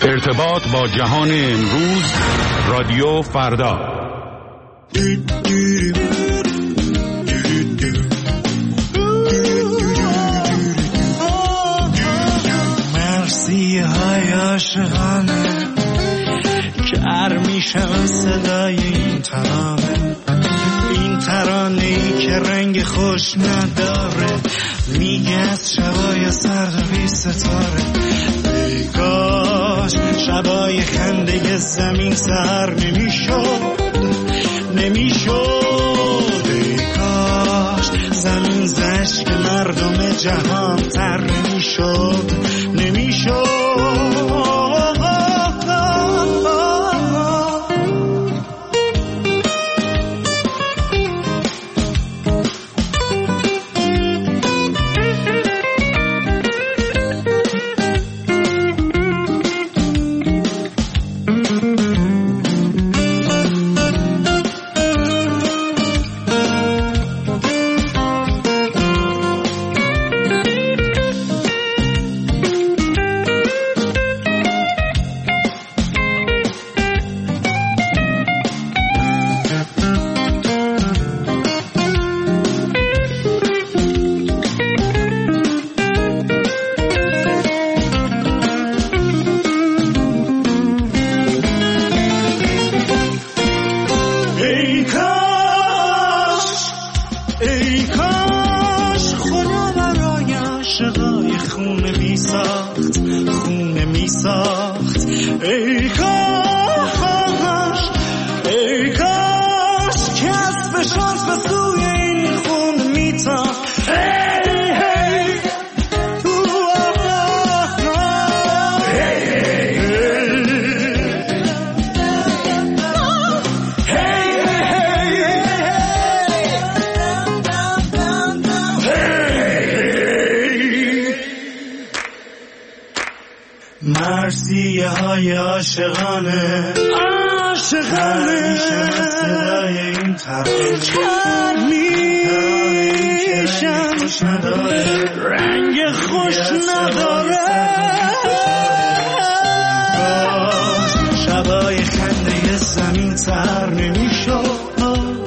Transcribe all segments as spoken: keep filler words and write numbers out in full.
ارتباط با جهان امروز، رادیو فردا. مرسی های عاشقانه کر میشم صدای این ترانه، این ترانه ای که رنگ خوش نداره، میگه از شبای سرد و بی ستاره. ای کاش شبای خنده زمین سر نمیشد نمیشد ای کاش زمین زشک مردم جهان تر نمیشد نمیشد. مرسی های عاشقانه عاشقانه صدای این ترانه چر میشم خوش نداره رنگ خوش نداره. شبای خنده زمین تر نمیشد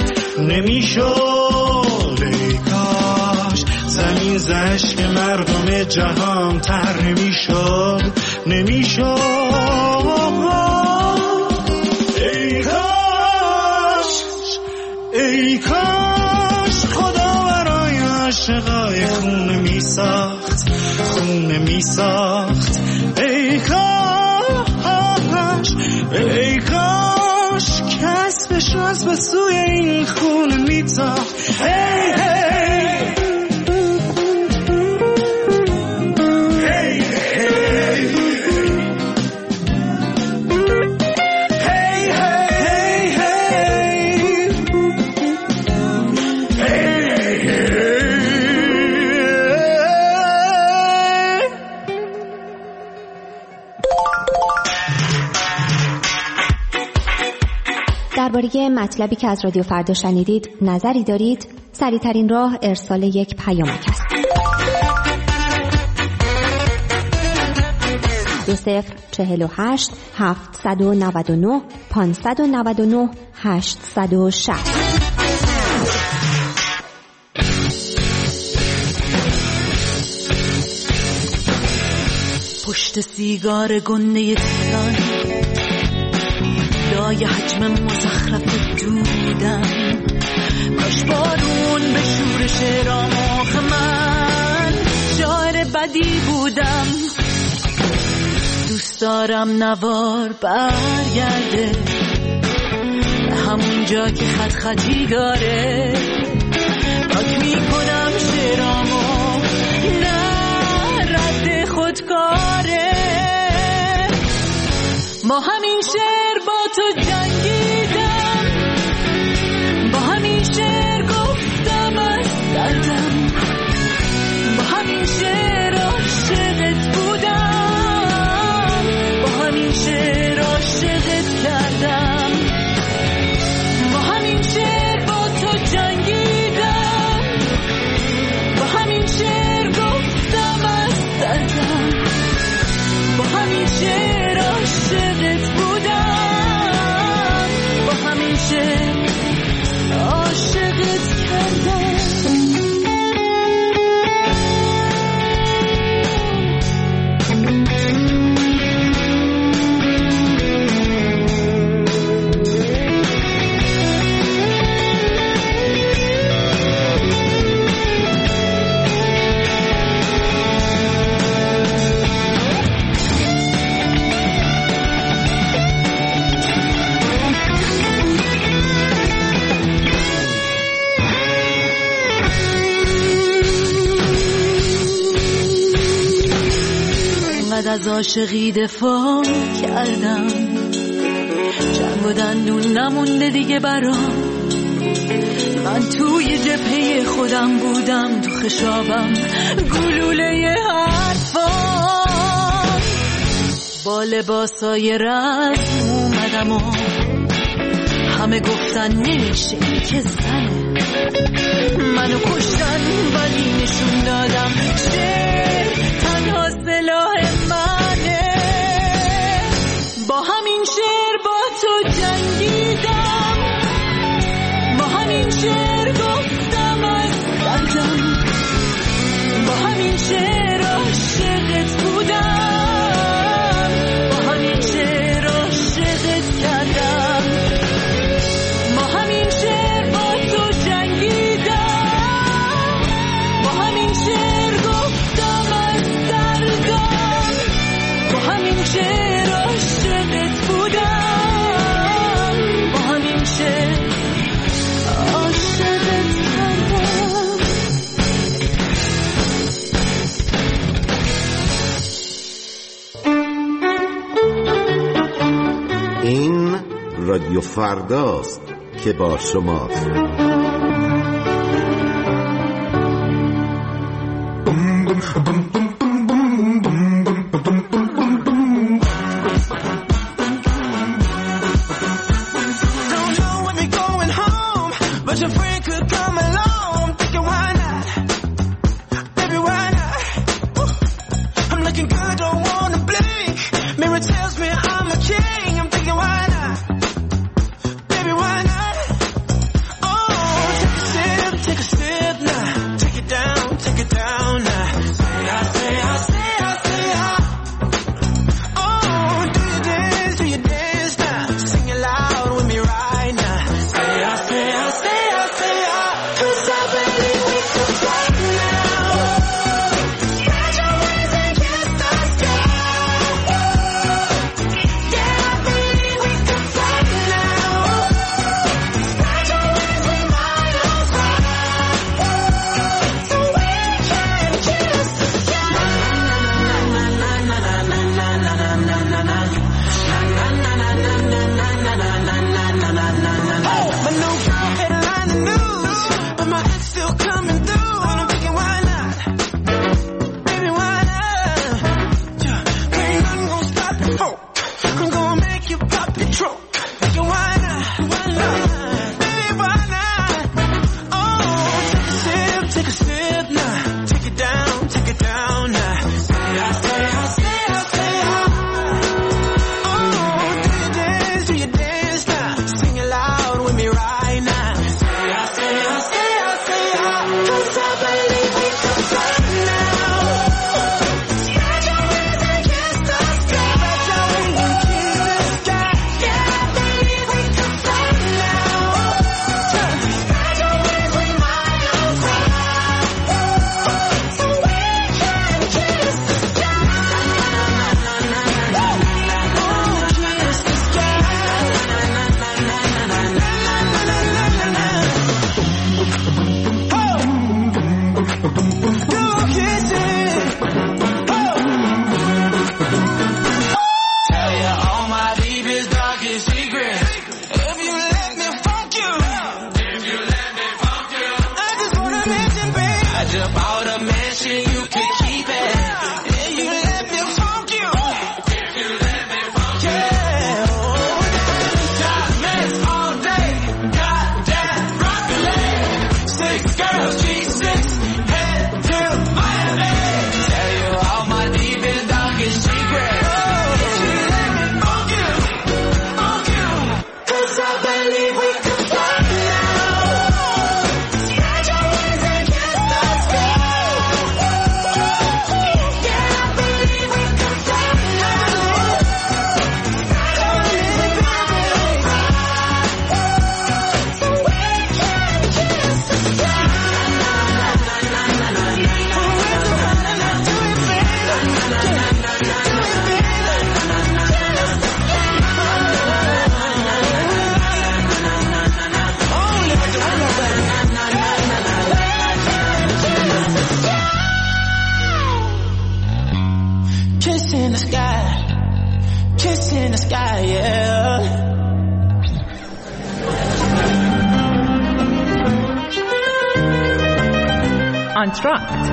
نمیشد ای کاش زمین زشک مردم جهان تر نمیشد نمیشد ای کاش ای کاش خدا برای عاشقای خونه می ساخت خونه می ساخت ای کاش ای کاش کسبش از به سوی این خونه می تاخت. هی هی درباره مطلبی که از رادیو فردا شنیدید نظری دارید؟ سریع‌ترین راه ارسال یک پیامک است. دو صفر چهل و هشت هفتصد و نود و نه پانصد و نود و نه هشتصد و شصت. پشت سیگار گنده تهران لای حجم مزخرف دودم، کاش بارون به شورش راماخ من شاعر بدی بودم. دوست دارم نوار برگرده به همون جا که خط خطی داره، پاک میکنم شعرامو نه رد خودکاره. با همین شعر با تو جنگیدم، با همین شعر گفتم از دردم، با همین شعر عاشقت بودم، با همین شعر عاشقت کردم، با همین شعر با تو جنگیدم، با همین شعر گفتم از دردم، با همین شعر عاشقت عاشقت بودم، با همین شعر عاشقت کردم. از عاشقی دفاع کردم، جنگ و دندون نمونده دیگه برام. من توی جبهه خودم بودم، تو خشابم گلوله حرفام. با لباسای رسم اومدم و همه گفتن نمیشه که زنه. منو کشتن ولی نشون دادم شعر تنها سلاح منه. با همین شعر با تو جنگیدم، با همین شعر گفتم از دردم، با همین شعر عاشقت بودم، با همین شعر عاشقت کردم. با همین شعر با تو جنگیدم، با همین شعر گفتم از دردم، با همین شعر عاشقت بودم، با همین شعر عاشقت کردم. این رادیو فرداست که با شماست. kiss in the sky, yeah. انتراکت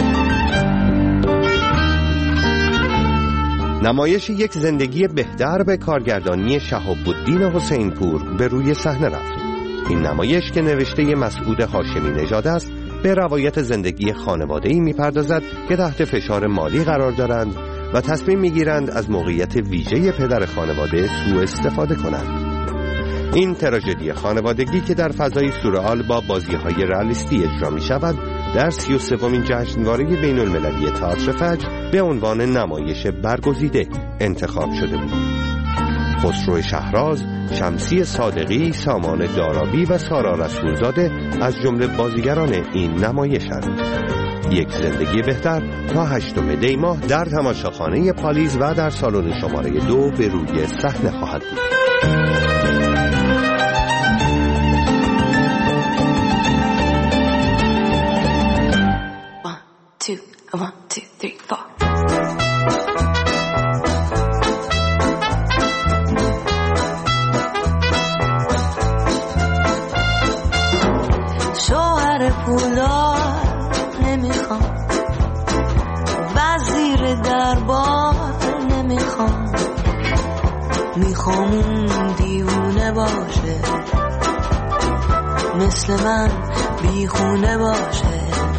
نمایش یک زندگی بهتر به کارگردانی شهاب‌الدین حسینپور به روی صحنه رفت. این نمایش که نوشته مسعود هاشمی نژاد است به روایت زندگی خانواده‌ای می‌پردازد که تحت فشار مالی قرار دارند و تصمیم می‌گیرند از موقعیت ویژه پدر خانواده سوء استفاده کنند. این تراژدی خانوادگی که در فضای سورئال با بازی‌های رئالیستی اجرا می‌شود در سی و سومین جشنواره بین المللی تئاتر فجر به عنوان نمایش برگزیده انتخاب شده بود. خسرو شهراز، شمسی صادقی، سامان دارابی و سارا رسولزاده از جمله بازیگران این نمایش‌اند. یک زندگی بهتر تا هشتم دی ماه در تماشاخانه پالیز و در سالن شماره دو به روی صحنه خواهد بود. Two, one, two, three, four. شوهر پولدار نمیخوام، وزیر دربار نمیخوام، میخوام اون دیوونه باشه، مثل من بیخونه باشه،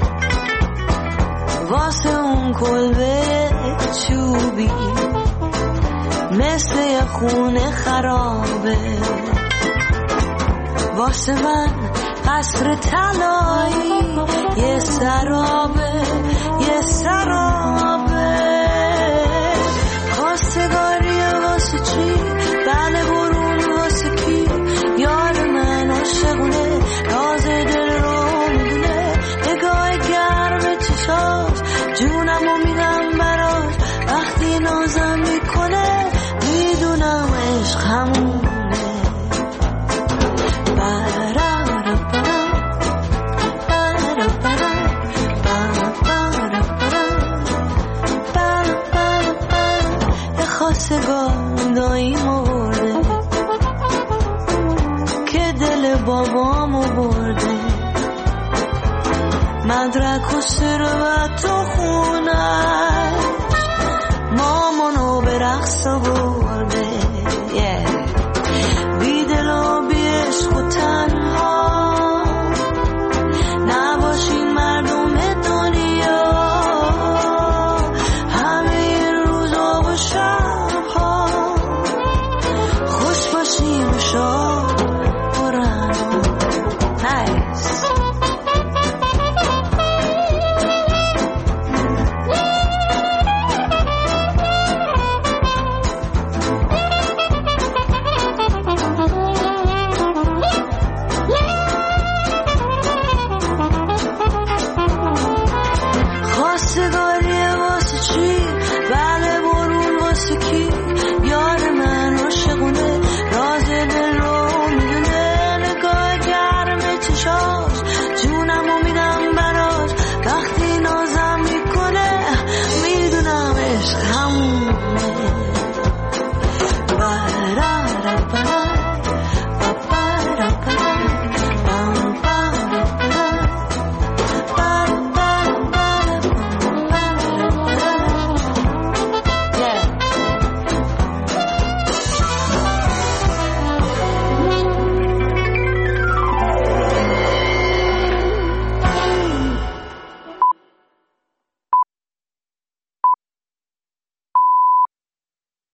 واسه اون کلبه چوبی مثل یه خونه خرابه، واسه من قصر طلایی یه سرابه، یه سرابه. خواستگاریه واسه چی؟ بله برون واسه کی؟ یار من عاشقونه، راز دل رو میدونه، نگاه گرم چشاش جونمو میدم براش، وقتی نازم میکنه میدونم عشق همونه. یه خواستگار داییمو برده که دل بابامو برده، مدرک و ثروت و خونه، مامانو به رقص و